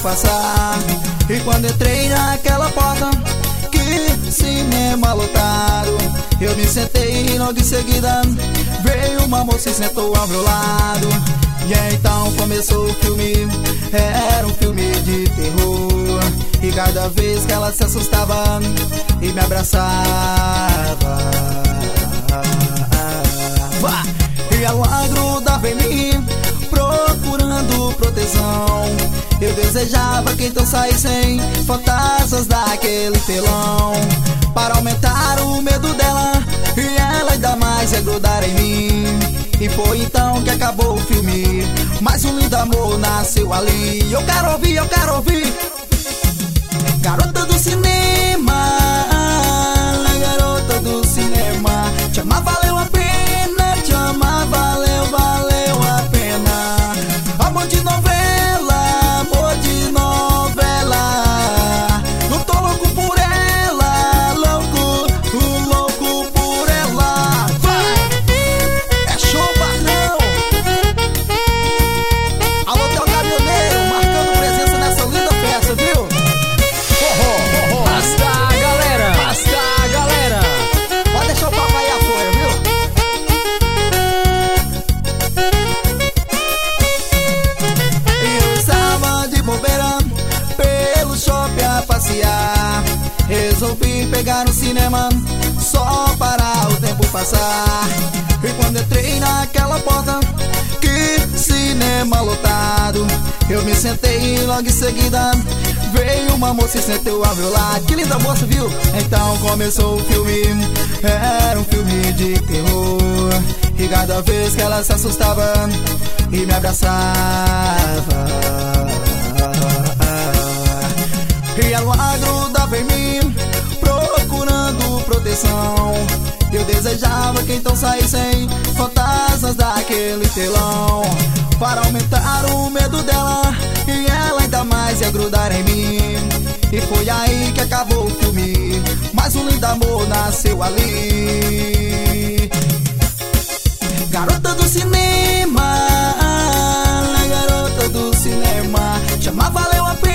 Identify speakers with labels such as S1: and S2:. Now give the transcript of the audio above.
S1: passar. E quando entrei naquela porta, que cinema lotado, eu me sentei e logo em seguida veio uma moça e sentou ao meu lado. E então começou o filme, era um filme de terror. E cada vez que ela se assustava e me abraçava, e ela grudava em mim, procurando proteção. Eu desejava que então saíssem fantasmas daquele telão, para aumentar o medo dela e ela ainda mais ia grudar em mim. E foi então que acabou o filme, mas um lindo amor nasceu ali. Eu quero ouvir, eu quero ouvir. Garota do cinema, garota do cinema, te amar valeu a pena, te amar valeu, valeu a pena. Amor de novela, amor de novela, eu tô louco por ela, louco, louco por ela. Vai! É show, patrão! Alô, teu caminhoneiro, marcando presença nessa linda festa, viu?
S2: Basta, galera! Basta, galera!
S1: Pode deixar o papai apoio, viu? Eu estava de bobeira pelo shopping a passear. Resolvi pegar um cinema só para o tempo passar. E quando entrei naquela porta, que cinema lotado, eu me sentei e logo em seguida veio uma moça e sentou ao meu lado. Que linda moça, viu? Então começou o filme, era um filme de terror. E cada vez que ela se assustava e me abraçava, e ela grudava em mim, procurando proteção. Eu desejava que então saíssem fantasmas daquele telão, para aumentar o medo dela e ela ainda mais ia grudar em mim. E foi aí que acabou o filme, mas um lindo amor nasceu ali. Garota do cinema, garota do cinema, te amar valeu a pena.